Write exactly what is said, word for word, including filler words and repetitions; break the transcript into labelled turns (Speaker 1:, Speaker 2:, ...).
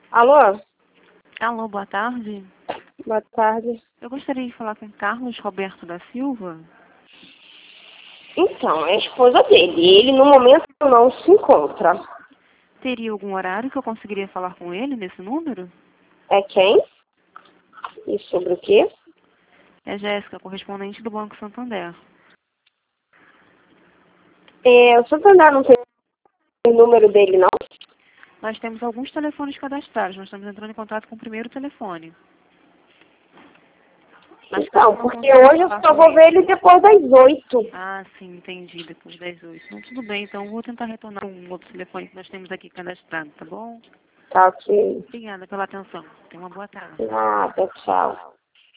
Speaker 1: Alô?
Speaker 2: Alô, boa tarde.
Speaker 1: Boa tarde.
Speaker 2: Eu gostaria de falar com Carlos Roberto da Silva.
Speaker 1: Então, é a esposa dele. Ele, no momento, não se encontra.
Speaker 2: Teria algum horário que eu conseguiria falar com ele nesse número?
Speaker 1: É quem? E sobre o quê?
Speaker 2: É Jéssica, correspondente do Banco Santander.
Speaker 1: É, o Santander não tem o número dele, não?
Speaker 2: Nós temos alguns telefones cadastrados. Nós estamos entrando em contato com o primeiro telefone. Mas
Speaker 1: Então,
Speaker 2: caso não
Speaker 1: porque
Speaker 2: consiga
Speaker 1: hoje eu
Speaker 2: falar
Speaker 1: só
Speaker 2: com
Speaker 1: vou ver ele depois das oito.
Speaker 2: Ah, sim, entendi. Depois das oito. Então, tudo bem. Então, eu vou tentar retornar um outro telefone que nós temos aqui cadastrado, tá bom?
Speaker 1: Tá ok.
Speaker 2: Obrigada pela atenção. Tenha uma boa tarde.
Speaker 1: Nada, tchau.